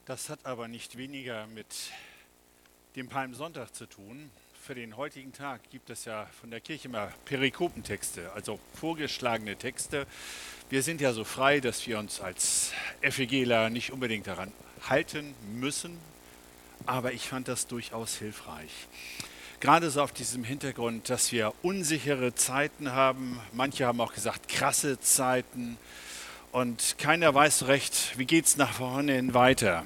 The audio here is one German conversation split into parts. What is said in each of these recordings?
Das hat aber nicht weniger mit dem Palmsonntag zu tun. Für den heutigen Tag gibt es ja von der Kirche immer Perikopentexte, also vorgeschlagene Texte. Wir sind ja so frei, dass wir uns als FEGler nicht unbedingt daran halten müssen, aber ich fand das durchaus hilfreich. Gerade so auf diesem Hintergrund, dass wir unsichere Zeiten haben, manche haben auch gesagt krasse Zeiten und keiner weiß so recht, wie geht es nach vorne hin weiter.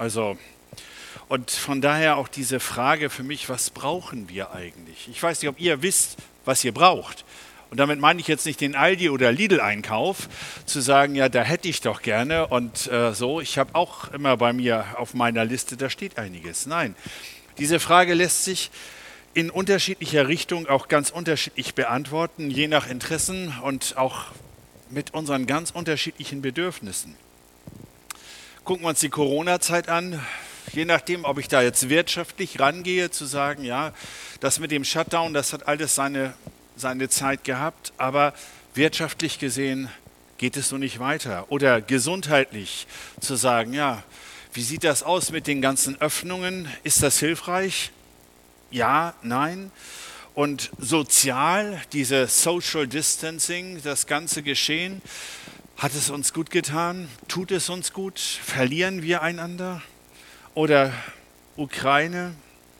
Und von daher auch diese Frage für mich, was brauchen wir eigentlich? Ich weiß nicht, ob ihr wisst, was ihr braucht. Und damit meine ich jetzt nicht den Aldi- oder Lidl-Einkauf, zu sagen, ja, da hätte ich doch gerne und so. Ich habe auch immer bei mir auf meiner Liste, da steht einiges. Nein, diese Frage lässt sich in unterschiedlicher Richtung auch ganz unterschiedlich beantworten, je nach Interessen und auch mit unseren ganz unterschiedlichen Bedürfnissen. Gucken wir uns die Corona-Zeit an. Je nachdem, ob ich da jetzt wirtschaftlich rangehe, zu sagen, ja, das mit dem Shutdown, das hat alles seine Zeit gehabt, aber wirtschaftlich gesehen geht es so nicht weiter. Oder gesundheitlich zu sagen, ja, wie sieht das aus mit den ganzen Öffnungen? Ist das hilfreich? Ja, nein. Und sozial, diese Social Distancing, das ganze Geschehen, hat es uns gut getan? Tut es uns gut? Verlieren wir einander? Oder Ukraine,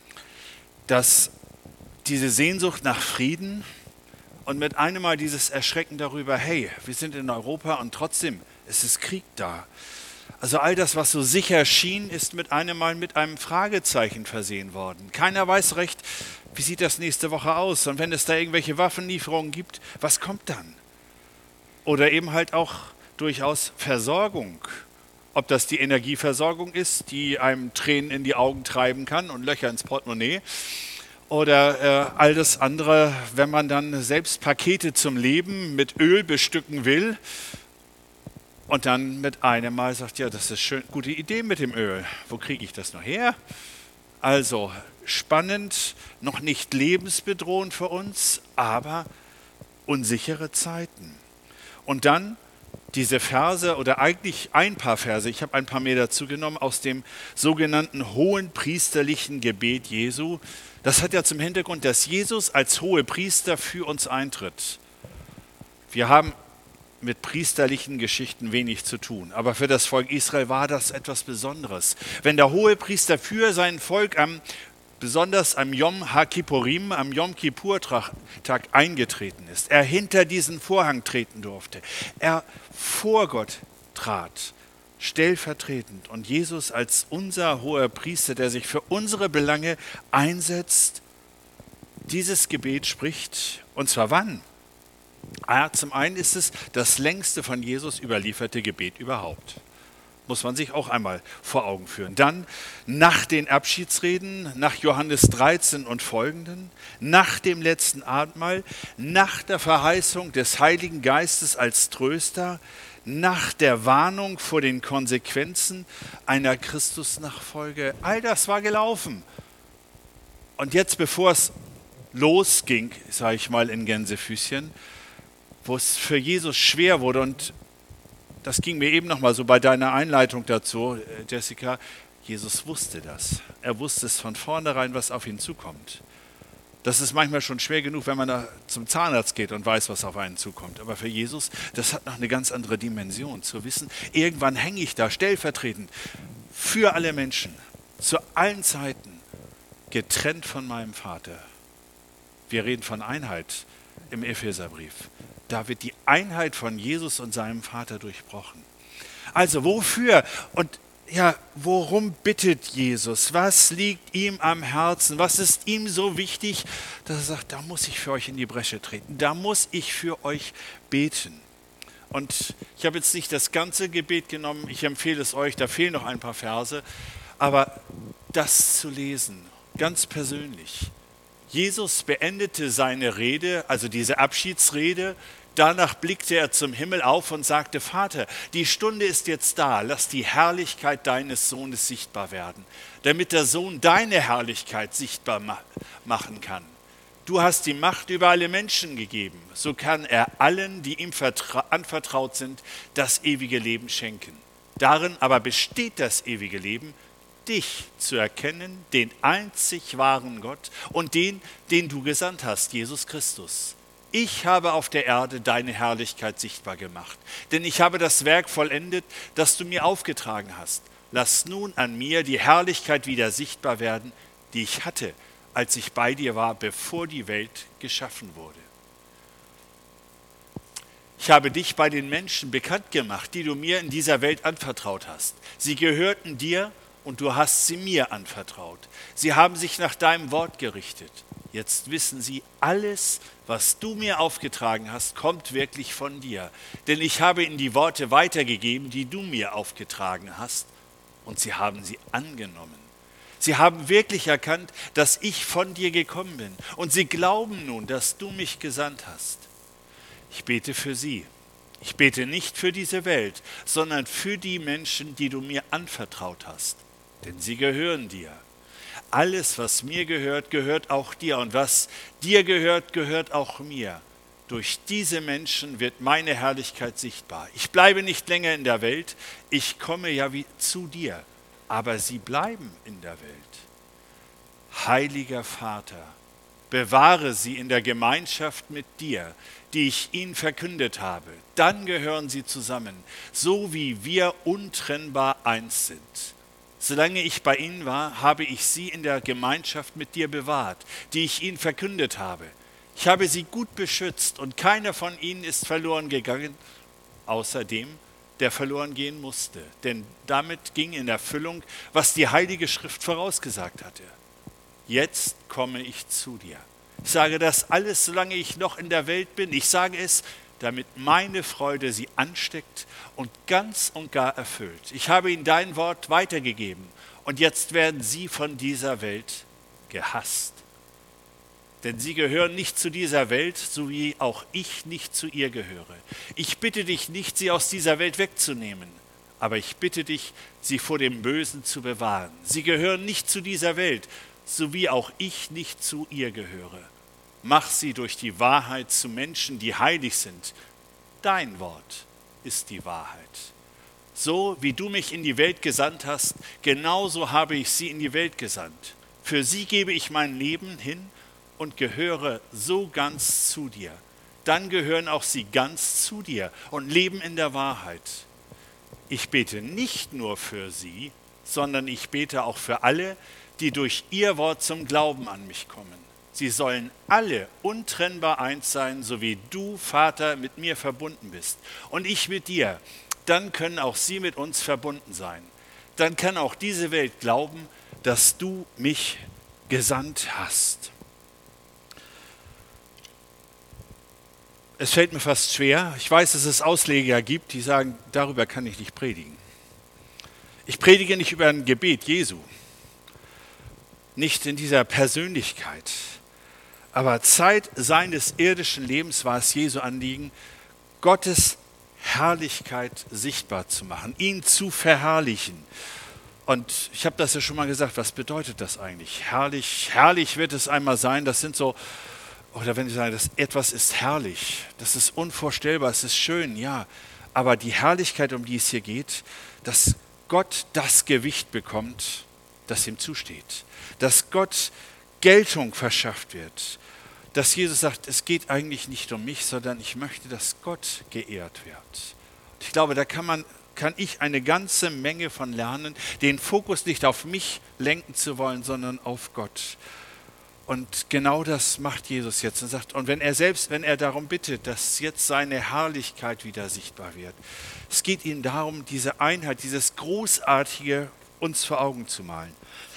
dass diese Sehnsucht nach Frieden und mit einem Mal dieses Erschrecken darüber, hey, wir sind in Europa und trotzdem ist es Krieg da. Also all das, was so sicher schien, ist mit einem Mal mit einem Fragezeichen versehen worden. Keiner weiß recht, wie sieht das nächste Woche aus? Und wenn es da irgendwelche Waffenlieferungen gibt, was kommt dann? Oder eben halt auch durchaus Versorgung. Ob das die Energieversorgung ist, die einem Tränen in die Augen treiben kann und Löcher ins Portemonnaie. Oder all das andere, wenn man dann selbst Pakete zum Leben mit Öl bestücken will und dann mit einem Mal sagt, ja, das ist schön, gute Idee mit dem Öl. Wo kriege ich das noch her? Also spannend, noch nicht lebensbedrohend für uns, aber unsichere Zeiten. Und dann diese Verse oder eigentlich ein paar Verse, ich habe ein paar mehr dazu genommen, aus dem sogenannten hohen priesterlichen Gebet Jesu. Das hat ja zum Hintergrund, dass Jesus als Hohepriester für uns eintritt. Wir haben mit priesterlichen Geschichten wenig zu tun, aber für das Volk Israel war das etwas Besonderes. Wenn der Hohepriester für sein Volk besonders am Yom HaKippurim, am Yom Kippur-Tag eingetreten ist, er hinter diesen Vorhang treten durfte, er vor Gott trat, stellvertretend und Jesus als unser hoher Priester, der sich für unsere Belange einsetzt, dieses Gebet spricht. Und zwar wann? Zum einen ist es das längste von Jesus überlieferte Gebet überhaupt. Muss man sich auch einmal vor Augen führen. Dann nach den Abschiedsreden, nach Johannes 13 und folgenden, nach dem letzten Abendmahl, nach der Verheißung des Heiligen Geistes als Tröster, nach der Warnung vor den Konsequenzen einer Christusnachfolge. All das war gelaufen. Und jetzt, bevor es losging, sage ich mal in Gänsefüßchen, wo es für Jesus schwer wurde, und das ging mir eben nochmal so bei deiner Einleitung dazu, Jessica, Jesus wusste das. Er wusste es von vornherein, was auf ihn zukommt. Das ist manchmal schon schwer genug, wenn man da zum Zahnarzt geht und weiß, was auf einen zukommt. Aber für Jesus, das hat noch eine ganz andere Dimension, zu wissen, irgendwann hänge ich da stellvertretend für alle Menschen, zu allen Zeiten, getrennt von meinem Vater. Wir reden von Einheit im Epheserbrief. Da wird die Einheit von Jesus und seinem Vater durchbrochen. Also wofür und ja, worum bittet Jesus? Was liegt ihm am Herzen? Was ist ihm so wichtig, dass er sagt, da muss ich für euch in die Bresche treten, da muss ich für euch beten. Und ich habe jetzt nicht das ganze Gebet genommen, ich empfehle es euch, da fehlen noch ein paar Verse, aber das zu lesen, ganz persönlich. Jesus beendete seine Rede, also diese Abschiedsrede. Danach blickte er zum Himmel auf und sagte, Vater, die Stunde ist jetzt da, lass die Herrlichkeit deines Sohnes sichtbar werden, damit der Sohn deine Herrlichkeit sichtbar machen kann. Du hast die Macht über alle Menschen gegeben, so kann er allen, die ihm anvertraut sind, das ewige Leben schenken. Darin aber besteht das ewige Leben, dich zu erkennen, den einzig wahren Gott und den du gesandt hast, Jesus Christus. Ich habe auf der Erde deine Herrlichkeit sichtbar gemacht, denn ich habe das Werk vollendet, das du mir aufgetragen hast. Lass nun an mir die Herrlichkeit wieder sichtbar werden, die ich hatte, als ich bei dir war, bevor die Welt geschaffen wurde. Ich habe dich bei den Menschen bekannt gemacht, die du mir in dieser Welt anvertraut hast. Sie gehörten dir und du hast sie mir anvertraut. Sie haben sich nach deinem Wort gerichtet. Jetzt wissen sie, alles, was du mir aufgetragen hast, kommt wirklich von dir. Denn ich habe ihnen die Worte weitergegeben, die du mir aufgetragen hast, und sie haben sie angenommen. Sie haben wirklich erkannt, dass ich von dir gekommen bin, und sie glauben nun, dass du mich gesandt hast. Ich bete für sie. Ich bete nicht für diese Welt, sondern für die Menschen, die du mir anvertraut hast. Denn sie gehören dir. Alles, was mir gehört, gehört auch dir. Und was dir gehört, gehört auch mir. Durch diese Menschen wird meine Herrlichkeit sichtbar. Ich bleibe nicht länger in der Welt, ich komme ja wie zu dir. Aber sie bleiben in der Welt. Heiliger Vater, bewahre sie in der Gemeinschaft mit dir, die ich ihnen verkündet habe. Dann gehören sie zusammen, so wie wir untrennbar eins sind. Solange ich bei ihnen war, habe ich sie in der Gemeinschaft mit dir bewahrt, die ich ihnen verkündet habe. Ich habe sie gut beschützt und keiner von ihnen ist verloren gegangen, außer dem, der verloren gehen musste. Denn damit ging in Erfüllung, was die Heilige Schrift vorausgesagt hatte. Jetzt komme ich zu dir. Ich sage das alles, solange ich noch in der Welt bin. Ich sage es, damit meine Freude sie ansteckt und ganz und gar erfüllt. Ich habe ihnen dein Wort weitergegeben und jetzt werden sie von dieser Welt gehasst. Denn sie gehören nicht zu dieser Welt, so wie auch ich nicht zu ihr gehöre. Ich bitte dich nicht, sie aus dieser Welt wegzunehmen, aber ich bitte dich, sie vor dem Bösen zu bewahren. Sie gehören nicht zu dieser Welt, so wie auch ich nicht zu ihr gehöre. Mach sie durch die Wahrheit zu Menschen, die heilig sind. Dein Wort ist die Wahrheit. So wie du mich in die Welt gesandt hast, genauso habe ich sie in die Welt gesandt. Für sie gebe ich mein Leben hin und gehöre so ganz zu dir. Dann gehören auch sie ganz zu dir und leben in der Wahrheit. Ich bete nicht nur für sie, sondern ich bete auch für alle, die durch ihr Wort zum Glauben an mich kommen. Sie sollen alle untrennbar eins sein, so wie du, Vater, mit mir verbunden bist und ich mit dir. Dann können auch sie mit uns verbunden sein. Dann kann auch diese Welt glauben, dass du mich gesandt hast. Es fällt mir fast schwer. Ich weiß, dass es Ausleger gibt, die sagen, darüber kann ich nicht predigen. Ich predige nicht über ein Gebet Jesu, nicht in dieser Persönlichkeit. Aber Zeit seines irdischen Lebens war es Jesu Anliegen, Gottes Herrlichkeit sichtbar zu machen, ihn zu verherrlichen. Und ich habe das ja schon mal gesagt, was bedeutet das eigentlich? Herrlich wird es einmal sein, das sind so, oder wenn ich sage, das etwas ist herrlich, das ist unvorstellbar, es ist schön, ja. Aber die Herrlichkeit, um die es hier geht, dass Gott das Gewicht bekommt, das ihm zusteht. Dass Gott Geltung verschafft wird. Dass Jesus sagt, es geht eigentlich nicht um mich, sondern ich möchte, dass Gott geehrt wird. Und ich glaube, da kann ich eine ganze Menge von lernen, den Fokus nicht auf mich lenken zu wollen, sondern auf Gott. Und genau das macht Jesus jetzt und sagt, und wenn er darum bittet, dass jetzt seine Herrlichkeit wieder sichtbar wird, es geht ihm darum, diese Einheit, dieses Großartige uns vor Augen zu malen.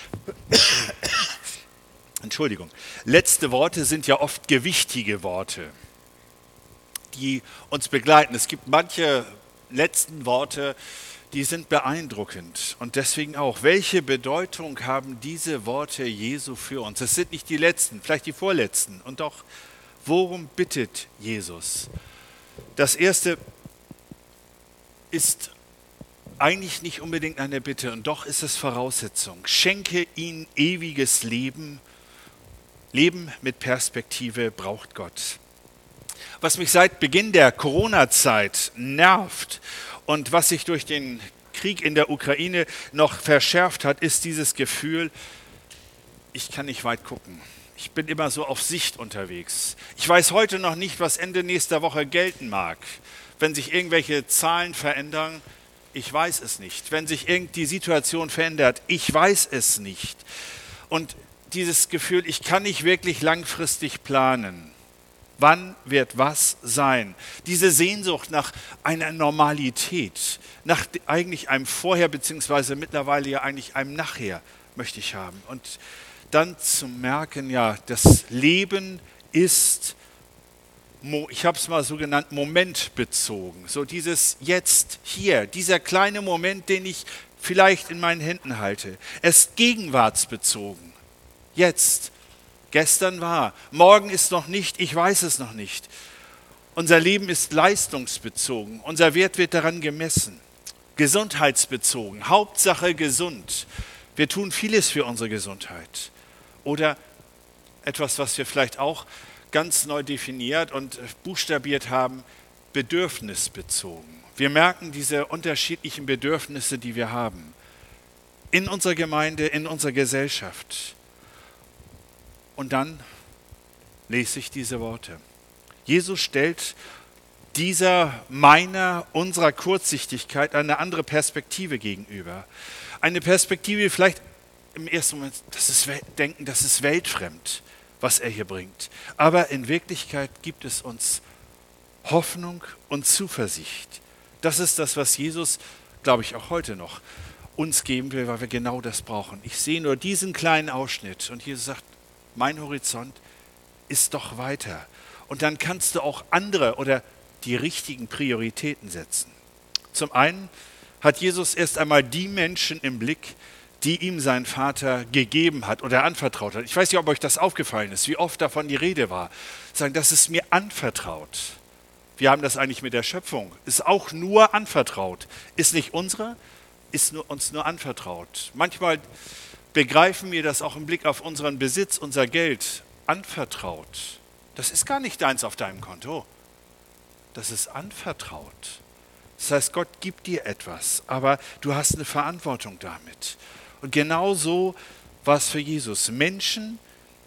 Entschuldigung. Letzte Worte sind ja oft gewichtige Worte, die uns begleiten. Es gibt manche letzten Worte, die sind beeindruckend. Und deswegen auch, welche Bedeutung haben diese Worte Jesu für uns? Es sind nicht die letzten, vielleicht die vorletzten. Und doch, worum bittet Jesus? Das erste ist eigentlich nicht unbedingt eine Bitte, und doch ist es Voraussetzung. Schenke ihnen ewiges Leben. Leben mit Perspektive braucht Gott. Was mich seit Beginn der Corona-Zeit nervt und was sich durch den Krieg in der Ukraine noch verschärft hat, ist dieses Gefühl, ich kann nicht weit gucken. Ich bin immer so auf Sicht unterwegs. Ich weiß heute noch nicht, was Ende nächster Woche gelten mag. Wenn sich irgendwelche Zahlen verändern, ich weiß es nicht. Wenn sich die Situation verändert, ich weiß es nicht. Und dieses Gefühl, ich kann nicht wirklich langfristig planen. Wann wird was sein? Diese Sehnsucht nach einer Normalität, nach eigentlich einem Vorher, beziehungsweise mittlerweile ja eigentlich einem Nachher möchte ich haben. Und dann zu merken, ja, das Leben ist, ich habe es mal so genannt, momentbezogen. So dieses Jetzt, hier, dieser kleine Moment, den ich vielleicht in meinen Händen halte. Es ist gegenwartsbezogen. Jetzt. Gestern war, morgen ist noch nicht, ich weiß es noch nicht. Unser Leben ist leistungsbezogen, unser Wert wird daran gemessen. Gesundheitsbezogen, Hauptsache gesund. Wir tun vieles für unsere Gesundheit. Oder etwas, was wir vielleicht auch ganz neu definiert und buchstabiert haben, bedürfnisbezogen. Wir merken diese unterschiedlichen Bedürfnisse, die wir haben. In unserer Gemeinde, in unserer Gesellschaft. Und dann lese ich diese Worte. Jesus stellt unserer Kurzsichtigkeit eine andere Perspektive gegenüber. Eine Perspektive, vielleicht im ersten Moment, das ist weltfremd, was er hier bringt. Aber in Wirklichkeit gibt es uns Hoffnung und Zuversicht. Das ist das, was Jesus, glaube ich, auch heute noch uns geben will, weil wir genau das brauchen. Ich sehe nur diesen kleinen Ausschnitt und Jesus sagt, mein Horizont ist doch weiter. Und dann kannst du auch andere oder die richtigen Prioritäten setzen. Zum einen hat Jesus erst einmal die Menschen im Blick, die ihm sein Vater gegeben hat oder anvertraut hat. Ich weiß nicht, ob euch das aufgefallen ist, wie oft davon die Rede war. Sagen, das ist mir anvertraut. Wir haben das eigentlich mit der Schöpfung. Ist auch nur anvertraut. Ist nicht unsere, ist uns nur anvertraut. Manchmal begreifen wir das auch im Blick auf unseren Besitz, unser Geld, anvertraut. Das ist gar nicht deins auf deinem Konto. Das ist anvertraut. Das heißt, Gott gibt dir etwas, aber du hast eine Verantwortung damit. Und genau so war es für Jesus. Menschen,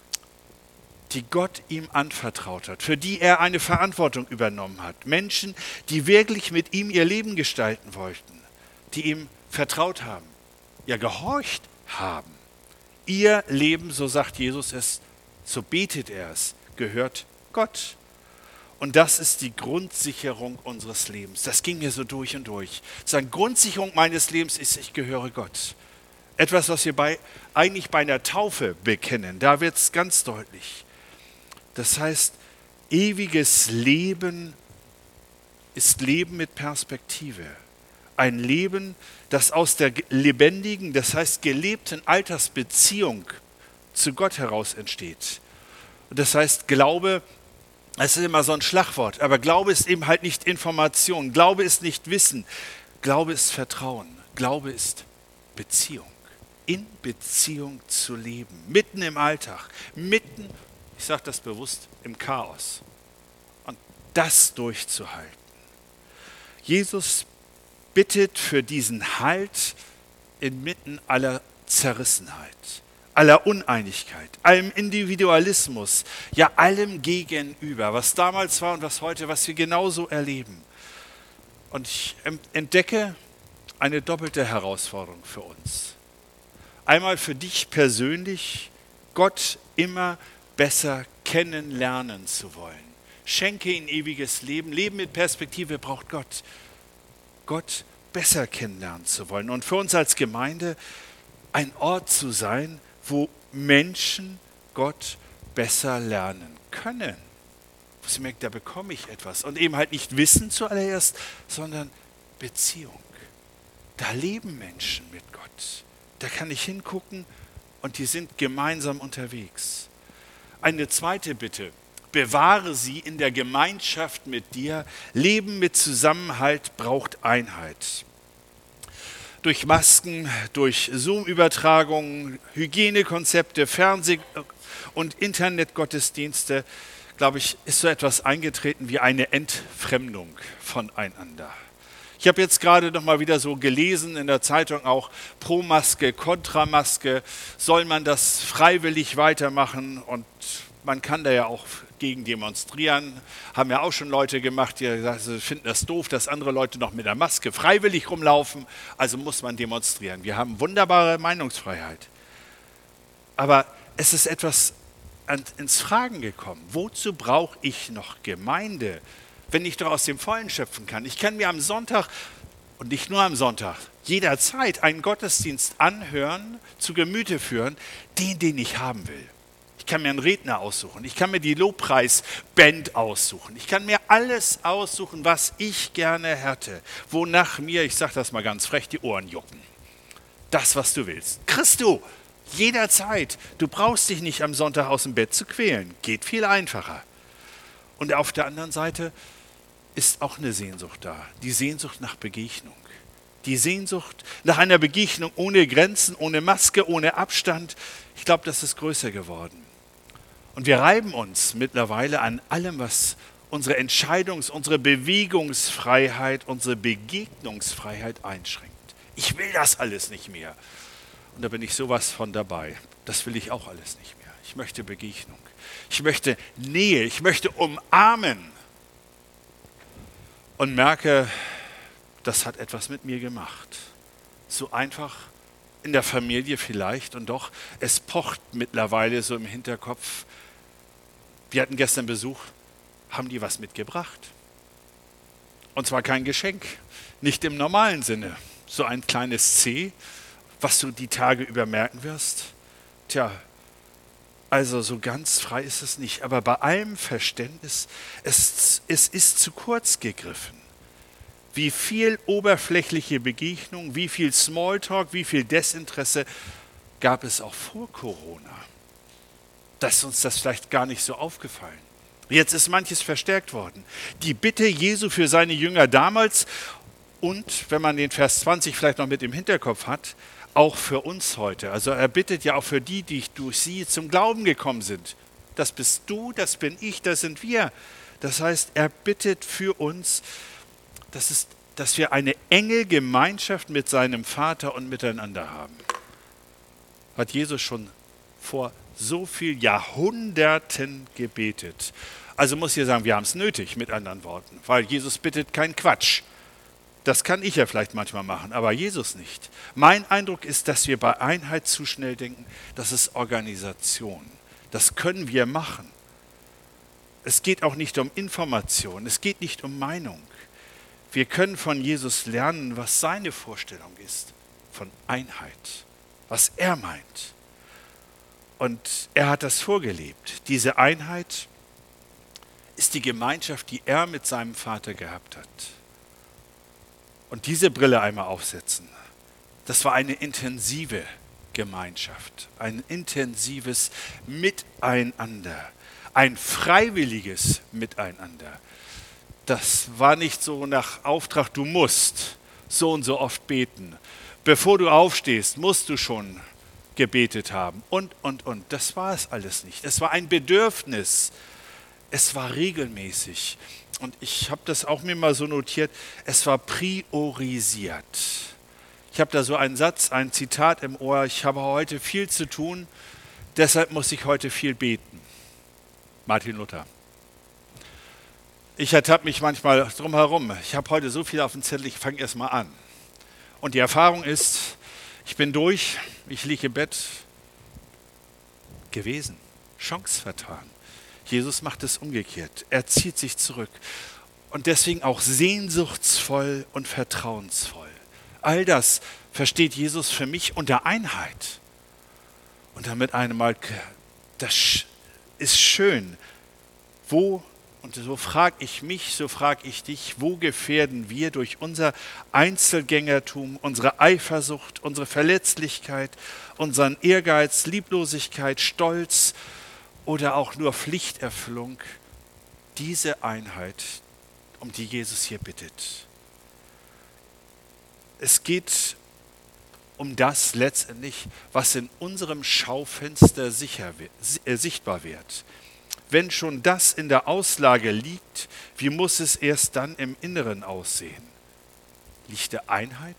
die Gott ihm anvertraut hat, für die er eine Verantwortung übernommen hat. Menschen, die wirklich mit ihm ihr Leben gestalten wollten, die ihm vertraut haben, ja gehorcht haben. Ihr Leben, so sagt Jesus es, so betet er es, gehört Gott. Und das ist die Grundsicherung unseres Lebens. Das ging mir so durch und durch. Sagen, Grundsicherung meines Lebens ist, ich gehöre Gott. Etwas, was wir eigentlich bei einer Taufe bekennen. Da wird es ganz deutlich. Das heißt, ewiges Leben ist Leben mit Perspektive. Ein Leben, das aus der lebendigen, das heißt gelebten Altersbeziehung zu Gott heraus entsteht. Und das heißt, Glaube, das ist immer so ein Schlagwort, aber Glaube ist eben halt nicht Information, Glaube ist nicht Wissen, Glaube ist Vertrauen, Glaube ist Beziehung. In Beziehung zu leben, mitten im Alltag, mitten, ich sage das bewusst, im Chaos. Und das durchzuhalten. Jesus bittet für diesen Halt inmitten aller Zerrissenheit, aller Uneinigkeit, allem Individualismus, ja allem gegenüber, was damals war und was heute, was wir genauso erleben. Und ich entdecke eine doppelte Herausforderung für uns. Einmal für dich persönlich, Gott immer besser kennenlernen zu wollen. Schenke ihm ewiges Leben. Leben mit Perspektive braucht Gott. Gott besser kennenlernen zu wollen. Und für uns als Gemeinde ein Ort zu sein, wo Menschen Gott besser lernen können. Wo sie merken, da bekomme ich etwas. Und eben halt nicht Wissen zuallererst, sondern Beziehung. Da leben Menschen mit Gott. Da kann ich hingucken und die sind gemeinsam unterwegs. Eine zweite Bitte. Bewahre sie in der Gemeinschaft mit dir. Leben mit Zusammenhalt braucht Einheit. Durch Masken, durch Zoom-Übertragungen, Hygienekonzepte, Fernseh- und Internetgottesdienste, glaube ich, ist so etwas eingetreten wie eine Entfremdung voneinander. Ich habe jetzt gerade noch mal wieder so gelesen in der Zeitung auch pro Maske, kontra Maske. Soll man das freiwillig weitermachen? Und man kann da ja auch gegen demonstrieren. Haben ja auch schon Leute gemacht, die gesagt, sie finden das doof, dass andere Leute noch mit der Maske freiwillig rumlaufen. Also muss man demonstrieren. Wir haben wunderbare Meinungsfreiheit. Aber es ist etwas ins Fragen gekommen. Wozu brauche ich noch Gemeinde, wenn ich doch aus dem Vollen schöpfen kann? Ich kann mir am Sonntag und nicht nur am Sonntag, jederzeit einen Gottesdienst anhören, zu Gemüte führen, den ich haben will. Ich kann mir einen Redner aussuchen, ich kann mir die Lobpreisband aussuchen, ich kann mir alles aussuchen, was ich gerne hätte, wonach mir, ich sage das mal ganz frech, die Ohren jucken. Das, was du willst. Kriegst du jederzeit. Du brauchst dich nicht am Sonntag aus dem Bett zu quälen. Geht viel einfacher. Und auf der anderen Seite ist auch eine Sehnsucht da. Die Sehnsucht nach Begegnung. Die Sehnsucht nach einer Begegnung ohne Grenzen, ohne Maske, ohne Abstand. Ich glaube, das ist größer geworden. Und wir reiben uns mittlerweile an allem, was unsere unsere Bewegungsfreiheit, unsere Begegnungsfreiheit einschränkt. Ich will das alles nicht mehr. Und da bin ich sowas von dabei. Das will ich auch alles nicht mehr. Ich möchte Begegnung. Ich möchte Nähe. Ich möchte umarmen. Und merke, das hat etwas mit mir gemacht. So einfach in der Familie vielleicht und doch, es pocht mittlerweile so im Hinterkopf. Wir hatten gestern Besuch, haben die was mitgebracht? Und zwar kein Geschenk, nicht im normalen Sinne. So ein kleines C, was du die Tage über merken wirst. Tja, also so ganz frei ist es nicht. Aber bei allem Verständnis, es ist zu kurz gegriffen. Wie viel oberflächliche Begegnung, wie viel Smalltalk, wie viel Desinteresse gab es auch vor Corona. Dass uns das vielleicht gar nicht so aufgefallen. Jetzt ist manches verstärkt worden. Die Bitte Jesu für seine Jünger damals und, wenn man den Vers 20 vielleicht noch mit im Hinterkopf hat, auch für uns heute. Also er bittet ja auch für die durch sie zum Glauben gekommen sind. Das bist du, das bin ich, das sind wir. Das heißt, er bittet für uns, dass wir eine enge Gemeinschaft mit seinem Vater und miteinander haben. Hat Jesus schon vor so vielen Jahrhunderten gebetet. Also muss ich sagen, wir haben es nötig, mit anderen Worten, weil Jesus bittet keinen Quatsch. Das kann ich ja vielleicht manchmal machen, aber Jesus nicht. Mein Eindruck ist, dass wir bei Einheit zu schnell denken, das ist Organisation. Das können wir machen. Es geht auch nicht um Information, es geht nicht um Meinung. Wir können von Jesus lernen, was seine Vorstellung ist von Einheit, was er meint. Und er hat das vorgelebt. Diese Einheit ist die Gemeinschaft, die er mit seinem Vater gehabt hat. Und diese Brille einmal aufsetzen, das war eine intensive Gemeinschaft, ein intensives Miteinander, ein freiwilliges Miteinander. Das war nicht so nach Auftrag, du musst so und so oft beten. Bevor du aufstehst, musst du schon gebetet haben und. Das war es alles nicht. Es war ein Bedürfnis. Es war regelmäßig. Und ich habe das auch mir mal so notiert, es war priorisiert. Ich habe da so einen Satz, ein Zitat im Ohr, ich habe heute viel zu tun, deshalb muss ich heute viel beten. Martin Luther. Ich ertappe mich manchmal drum herum. Ich habe heute so viel auf dem Zettel, ich fange erst mal an. Und die Erfahrung ist, ich bin durch, ich liege im Bett, gewesen, Chance vertan. Jesus macht es umgekehrt. Er zieht sich zurück. Und deswegen auch sehnsuchtsvoll und vertrauensvoll. All das versteht Jesus für mich unter Einheit. Und damit einmal, das ist schön. Wo, und so frage ich mich, so frage ich dich, wo gefährden wir durch unser Einzelgängertum, unsere Eifersucht, unsere Verletzlichkeit, unseren Ehrgeiz, Lieblosigkeit, Stolz, oder auch nur Pflichterfüllung, diese Einheit, um die Jesus hier bittet. Es geht um das letztendlich, was in unserem Schaufenster sichtbar wird. Wenn schon das in der Auslage liegt, wie muss es erst dann im Inneren aussehen? Liegt der Einheit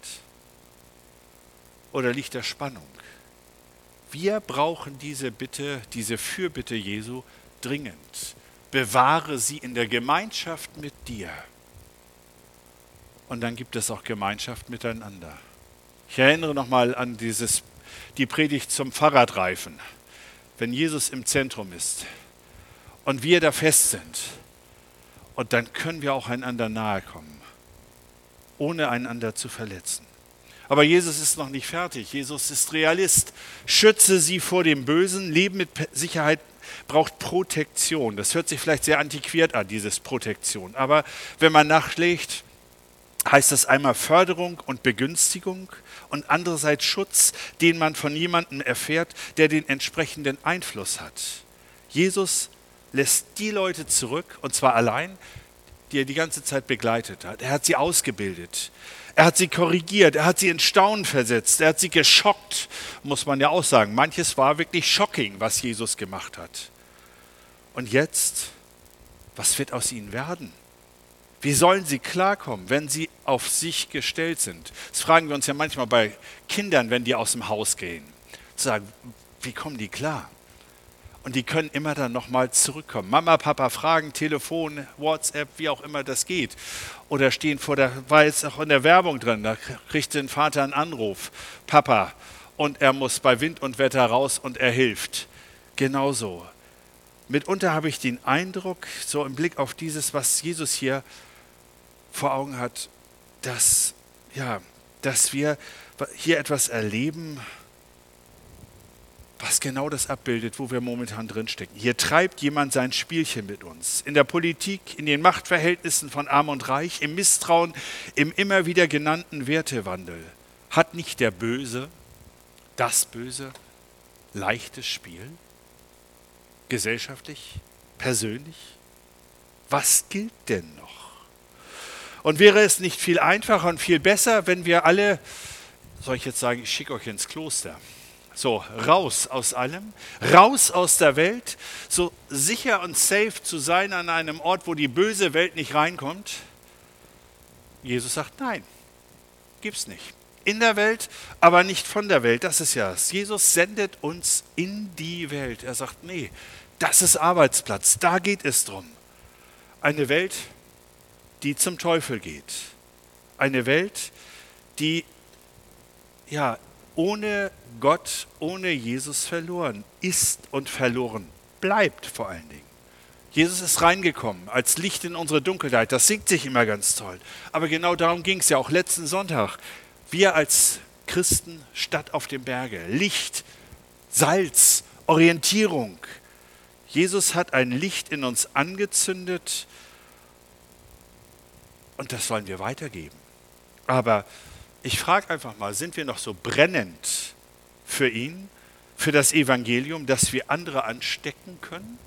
oder liegt der Spannung? Wir brauchen diese Bitte, diese Fürbitte Jesu dringend. Bewahre sie in der Gemeinschaft mit dir. Und dann gibt es auch Gemeinschaft miteinander. Ich erinnere nochmal an die Predigt zum Fahrradreifen. Wenn Jesus im Zentrum ist und wir da fest sind, und dann können wir auch einander nahe kommen, ohne einander zu verletzen. Aber Jesus ist noch nicht fertig. Jesus ist Realist. Schütze sie vor dem Bösen. Leben mit Sicherheit braucht Protektion. Das hört sich vielleicht sehr antiquiert an, dieses Protektion. Aber wenn man nachschlägt, heißt das einmal Förderung und Begünstigung und andererseits Schutz, den man von jemandem erfährt, der den entsprechenden Einfluss hat. Jesus lässt die Leute zurück, und zwar allein, die er die ganze Zeit begleitet hat. Er hat sie ausgebildet, er hat sie korrigiert, er hat sie in Staunen versetzt, er hat sie geschockt, muss man ja auch sagen. Manches war wirklich shocking, was Jesus gemacht hat. Und jetzt, was wird aus ihnen werden? Wie sollen sie klarkommen, wenn sie auf sich gestellt sind? Das fragen wir uns ja manchmal bei Kindern, wenn die aus dem Haus gehen. Zu sagen, wie kommen die klar? Und die können immer dann nochmal zurückkommen. Mama, Papa fragen, Telefon, WhatsApp, wie auch immer das geht. Oder stehen war jetzt auch in der Werbung drin, da kriegt den Vater einen Anruf, Papa, und er muss bei Wind und Wetter raus und er hilft. Genauso. Mitunter habe ich den Eindruck, so im Blick auf dieses, was Jesus hier vor Augen hat, dass wir hier etwas erleben, was genau das abbildet, wo wir momentan drinstecken. Hier treibt jemand sein Spielchen mit uns. In der Politik, in den Machtverhältnissen von Arm und Reich, im Misstrauen, im immer wieder genannten Wertewandel. Hat nicht der Böse, das Böse, leichtes Spiel? Gesellschaftlich? Persönlich? Was gilt denn noch? Und wäre es nicht viel einfacher und viel besser, wenn wir alle, soll ich jetzt sagen, ich schicke euch ins Kloster, so, raus aus allem, raus aus der Welt, so sicher und safe zu sein an einem Ort, wo die böse Welt nicht reinkommt? Jesus sagt, nein, gibt's nicht. In der Welt, aber nicht von der Welt, das ist ja es. Jesus sendet uns in die Welt. Er sagt, nee, das ist Arbeitsplatz, da geht es drum. Eine Welt, die zum Teufel geht. Eine Welt, die ohne Gott, ohne Jesus verloren ist und verloren bleibt vor allen Dingen. Jesus ist reingekommen als Licht in unsere Dunkelheit. Das singt sich immer ganz toll. Aber genau darum ging es ja auch letzten Sonntag. Wir als Christen, Stadt auf dem Berge, Licht, Salz, Orientierung. Jesus hat ein Licht in uns angezündet und das sollen wir weitergeben. Aber ich frage einfach mal, sind wir noch so brennend für ihn, für das Evangelium, dass wir andere anstecken können?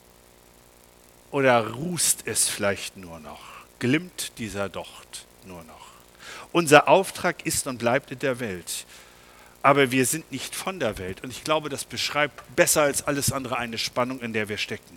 Oder rußt es vielleicht nur noch? Glimmt dieser Docht nur noch? Unser Auftrag ist und bleibt in der Welt. Aber wir sind nicht von der Welt. Und ich glaube, das beschreibt besser als alles andere eine Spannung, in der wir stecken.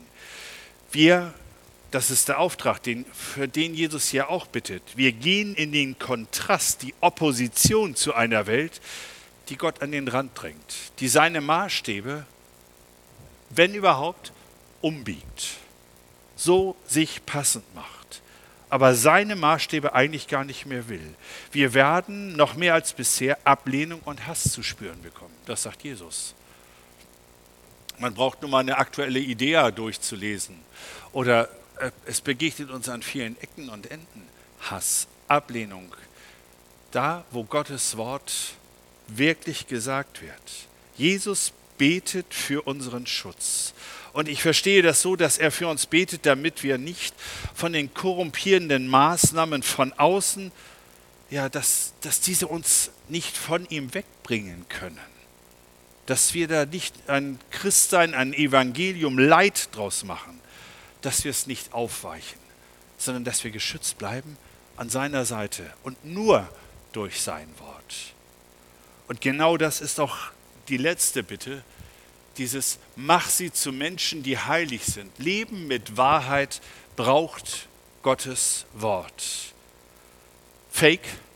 Das ist der Auftrag, für den Jesus hier auch bittet. Wir gehen in den Kontrast, die Opposition zu einer Welt, die Gott an den Rand drängt, die seine Maßstäbe, wenn überhaupt, umbiegt, so sich passend macht, aber seine Maßstäbe eigentlich gar nicht mehr will. Wir werden noch mehr als bisher Ablehnung und Hass zu spüren bekommen. Das sagt Jesus. Man braucht nur mal eine aktuelle Idea durchzulesen oder es begegnet uns an vielen Ecken und Enden. Hass, Ablehnung. Da, wo Gottes Wort wirklich gesagt wird. Jesus betet für unseren Schutz. Und ich verstehe das so, dass er für uns betet, damit wir nicht von den korrumpierenden Maßnahmen von außen, dass diese uns nicht von ihm wegbringen können. Dass wir da nicht ein Christsein, ein Evangelium Leid draus machen. Dass wir es nicht aufweichen, sondern dass wir geschützt bleiben an seiner Seite und nur durch sein Wort. Und genau das ist auch die letzte Bitte, dieses mach sie zu Menschen, die heilig sind. Leben mit Wahrheit braucht Gottes Wort. Fake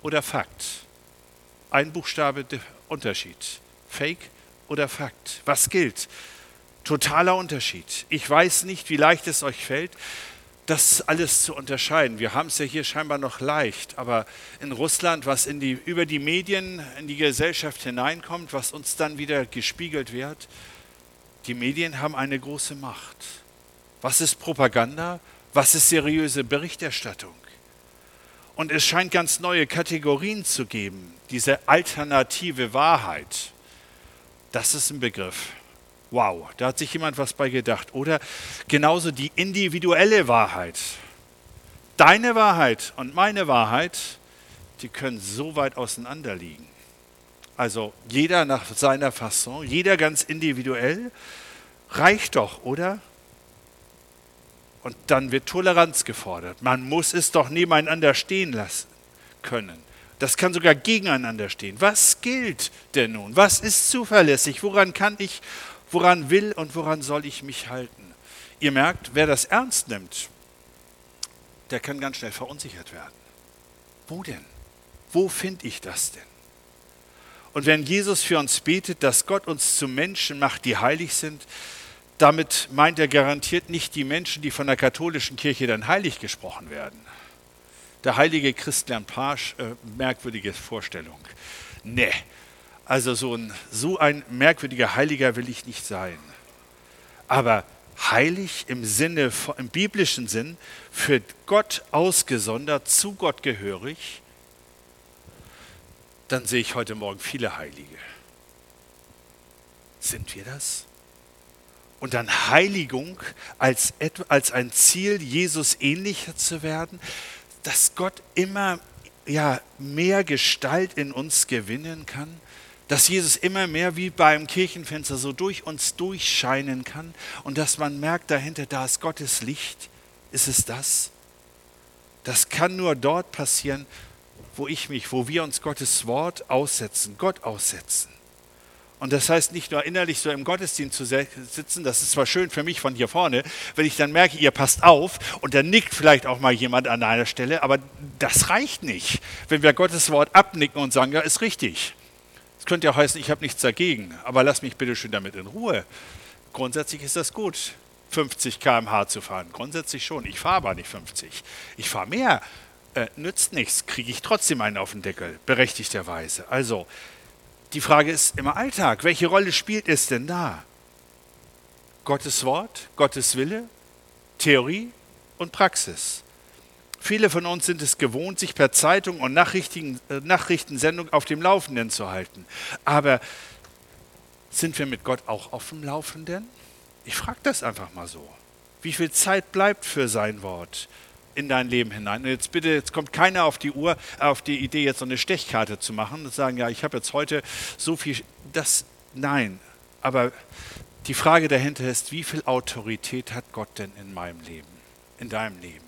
oder Fakt? Ein Buchstabe Unterschied. Fake oder Fakt? Was gilt? Totaler Unterschied. Ich weiß nicht, wie leicht es euch fällt, das alles zu unterscheiden. Wir haben es ja hier scheinbar noch leicht, aber in Russland, was über die Medien in die Gesellschaft hineinkommt, was uns dann wieder gespiegelt wird, die Medien haben eine große Macht. Was ist Propaganda? Was ist seriöse Berichterstattung? Und es scheint ganz neue Kategorien zu geben. Diese alternative Wahrheit, das ist ein Begriff. Wow, da hat sich jemand was bei gedacht. Oder genauso die individuelle Wahrheit. Deine Wahrheit und meine Wahrheit, die können so weit auseinander liegen. Also jeder nach seiner Fasson, jeder ganz individuell, reicht doch, oder? Und dann wird Toleranz gefordert. Man muss es doch nebeneinander stehen lassen können. Das kann sogar gegeneinander stehen. Was gilt denn nun? Was ist zuverlässig? Woran will und woran soll ich mich halten? Ihr merkt, wer das ernst nimmt, der kann ganz schnell verunsichert werden. Wo denn? Wo finde ich das denn? Und wenn Jesus für uns betet, dass Gott uns zu Menschen macht, die heilig sind, damit meint er garantiert nicht die Menschen, die von der katholischen Kirche dann heilig gesprochen werden. Der heilige Christian Pasch, merkwürdige Vorstellung. Nee, also so ein merkwürdiger Heiliger will ich nicht sein. Aber heilig im biblischen Sinn, für Gott ausgesondert, zu Gott gehörig, dann sehe ich heute Morgen viele Heilige. Sind wir das? Und dann Heiligung als ein Ziel, Jesus ähnlicher zu werden, dass Gott immer mehr Gestalt in uns gewinnen kann, dass Jesus immer mehr wie beim Kirchenfenster so durch uns durchscheinen kann und dass man merkt dahinter, da ist Gottes Licht. Ist es das? Das kann nur dort passieren, wo wir uns Gottes Wort aussetzen, Gott aussetzen. Und das heißt nicht nur innerlich so im Gottesdienst zu sitzen, das ist zwar schön für mich von hier vorne, wenn ich dann merke, ihr passt auf und dann nickt vielleicht auch mal jemand an einer Stelle, aber das reicht nicht, wenn wir Gottes Wort abnicken und sagen, ja, ist richtig. Das könnte ja heißen, ich habe nichts dagegen, aber lass mich bitte schön damit in Ruhe. Grundsätzlich ist das gut, 50 km/h zu fahren. Grundsätzlich schon, ich fahre aber nicht 50. Ich fahre mehr, nützt nichts, kriege ich trotzdem einen auf den Deckel, berechtigterweise. Also, die Frage ist im Alltag, welche Rolle spielt es denn da? Gottes Wort, Gottes Wille, Theorie und Praxis. Viele von uns sind es gewohnt, sich per Zeitung und Nachrichtensendung auf dem Laufenden zu halten. Aber sind wir mit Gott auch auf dem Laufenden? Ich frage das einfach mal so. Wie viel Zeit bleibt für sein Wort in dein Leben hinein? Und jetzt kommt keiner auf die Idee, jetzt so eine Stechkarte zu machen und sagen, ja, ich habe jetzt heute so viel, nein. Aber die Frage dahinter ist, wie viel Autorität hat Gott denn in meinem Leben, in deinem Leben?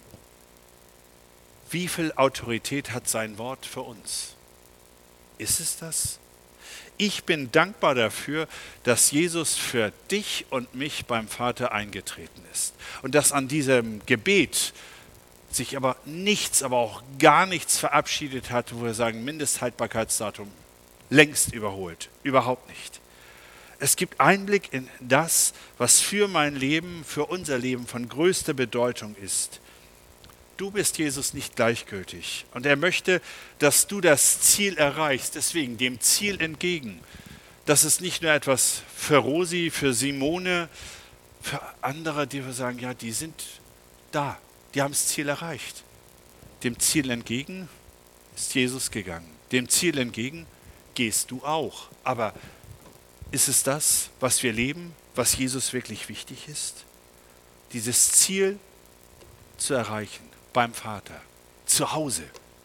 Wie viel Autorität hat sein Wort für uns? Ist es das? Ich bin dankbar dafür, dass Jesus für dich und mich beim Vater eingetreten ist. Und dass an diesem Gebet sich aber auch gar nichts verabschiedet hat, wo wir sagen, Mindesthaltbarkeitsdatum längst überholt. Überhaupt nicht. Es gibt Einblick in das, was für mein Leben, für unser Leben von größter Bedeutung ist. Du bist Jesus nicht gleichgültig und er möchte, dass du das Ziel erreichst, deswegen dem Ziel entgegen. Das ist nicht nur etwas für Rosi, für Simone, für andere, die wir sagen, ja, die sind da, die haben das Ziel erreicht. Dem Ziel entgegen ist Jesus gegangen. Dem Ziel entgegen gehst du auch. Aber ist es das, was wir leben, was Jesus wirklich wichtig ist? Dieses Ziel zu erreichen. Beim Vater, zu Hause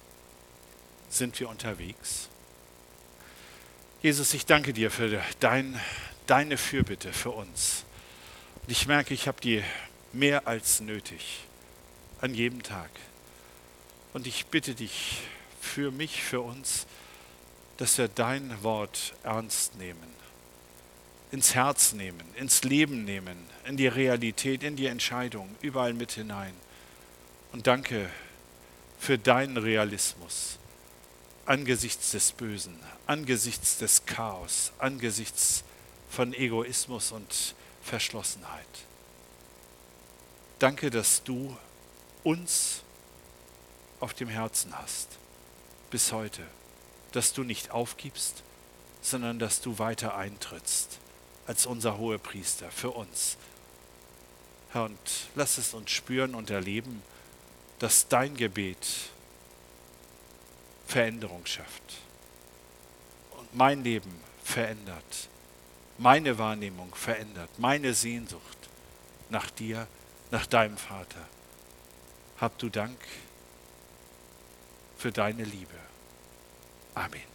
sind wir unterwegs. Jesus, ich danke dir für deine Fürbitte für uns. Und ich merke, ich habe die mehr als nötig an jedem Tag. Und ich bitte dich für mich, für uns, dass wir dein Wort ernst nehmen, ins Herz nehmen, ins Leben nehmen, in die Realität, in die Entscheidung, überall mit hinein. Und danke für deinen Realismus. angesichts des Bösen, angesichts des Chaos, angesichts von Egoismus und Verschlossenheit. Danke, dass du uns auf dem Herzen hast, bis heute, dass du nicht aufgibst, sondern dass du weiter eintrittst als unser Hohepriester für uns. Herr, und lass es uns spüren und erleben, dass dein Gebet Veränderung schafft und mein Leben verändert, meine Wahrnehmung verändert, meine Sehnsucht nach dir, nach deinem Vater. Hab du Dank für deine Liebe. Amen.